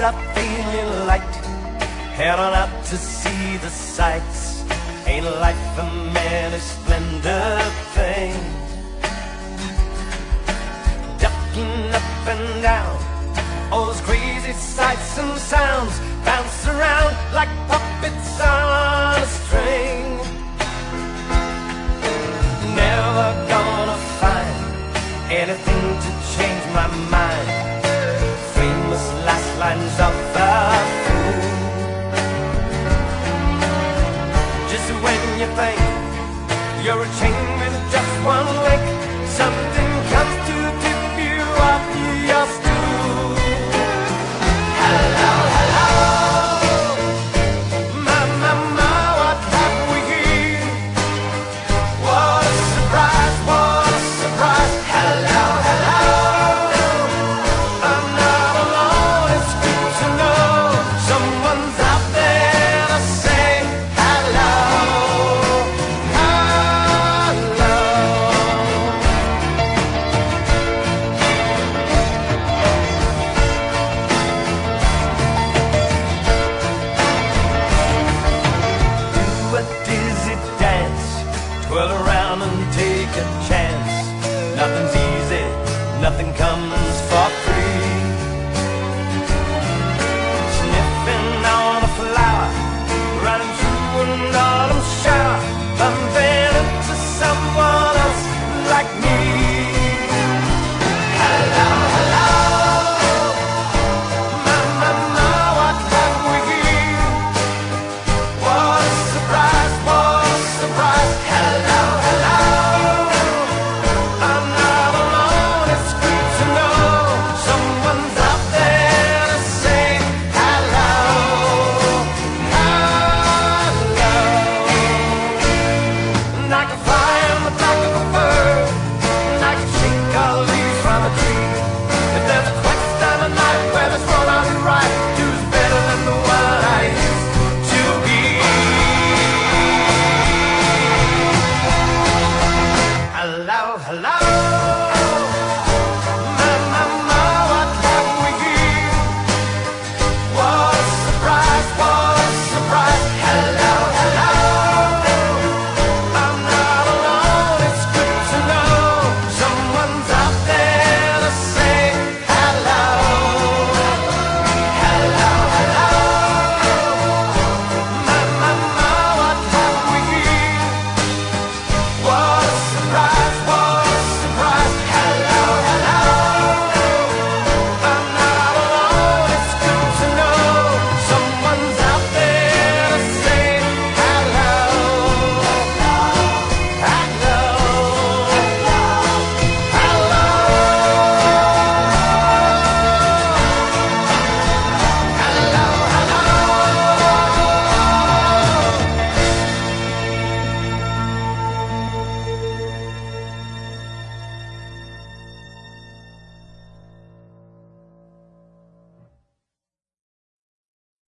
up feeling light, heading out to see the sights. Ain't life a many splendid thing? Ducking up and down, all those crazy sights and sounds bounce around like puppets on a string. Never gonna find anything to change my mind. Famous last lines of the fool. Just when you think you're a chain with just one